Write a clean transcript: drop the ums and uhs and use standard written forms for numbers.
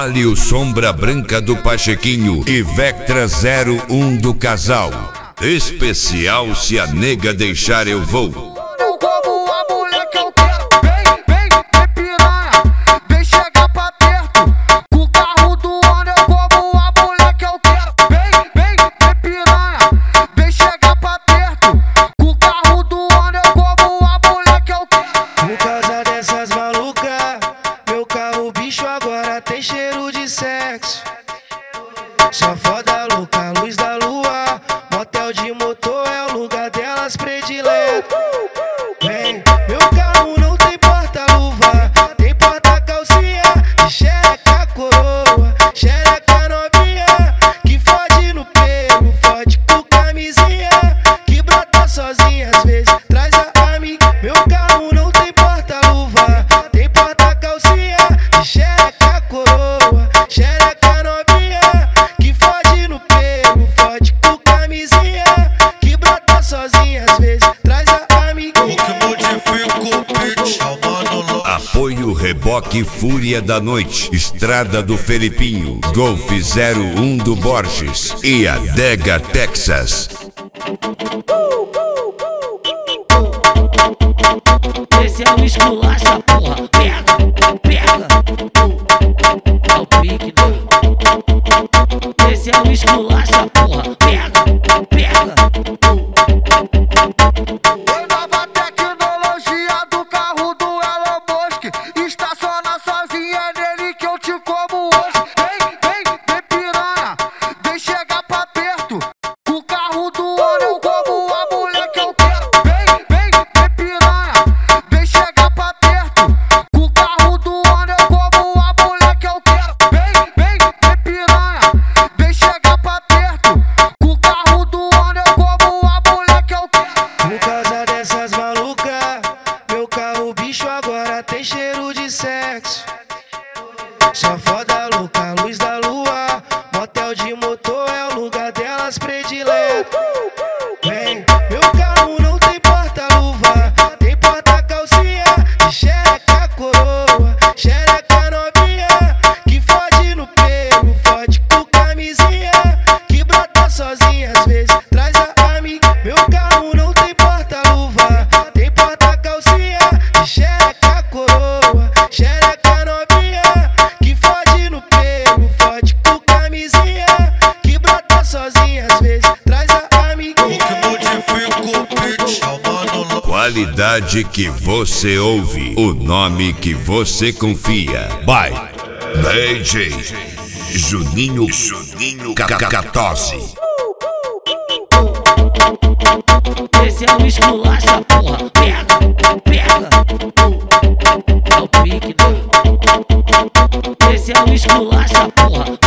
Palio Sombra Branca do Pachequinho e Vectra 01 do Casal. Especial Se a Nega Deixar Eu Vou. Eu como a mulher que eu quero. Vem, piranha, vem chegar pra perto. Com o carro do ano eu como a mulher que eu quero. Vem, piranha, vem chegar pra perto. Com o carro do ano eu como a mulher que eu quero. Por causa dessas malucas, meu carro bicho agora tem cheiro de sexo. Só foda louca, luz da lua, motel de motor é o lugar delas predileto. Vem, meu carro não tem porta-luva, tem porta-calcinha de xereca coroa, xereca novinha, que fode no pelo, fode com camisinha, que brota sozinha, às vezes traz a amiga. Meu carro não tem porta-luva, tem porta-calcinha de xereca coroa, xereca novinha, que fode no pelo, fode com camisinha, que brota sozinha, às vezes traz a amiga. Apoio Reboque Fúria da Noite, Estrada do Felipinho, Golf 01 do Borges e Adega Texas. Esse é o esculacha, porra. Pega. É o pique, né? Esse é o esculacha, porra. Pega. Foi nova tecnologia do carro do Elon Musk. Estaciona sozinha nele que eu te como hoje. Vem, piranha, vem chegar pra perto. Com o carro do ano eu como a mulher que eu quero. Vem, piranha, vem chegar pra perto. Com o carro do ano eu como a mulher que eu quero. Vem, piranha, vem chegar pra perto. Com o carro do ano eu como a mulher que eu quero. Por causa dessas malucas, meu carro bicho agora tem cheiro de sexo. Só foda louca, luz da lua, motel de motor é o lugar delas predileto. Vem, meu carro não tem porta-luva, tem porta-calcinha de xereca coroa, xereca novinha, que fode no pelo, fode com camisinha, que brota sozinha, às vezes traz a amiga. Meu carro não tem porta-luva, tem porta-calcinha de xereca coroa, xereca novinha, que fode no pelo, fode com camisinha, que brota sozinha, às vezes traz a amiga. Qualidade que você ouve, o nome que você confia. By DJ Juninho Cacatosi. Esse é o esculacha, porra. Pega. É o pique, né? Esse é o esculacha, porra.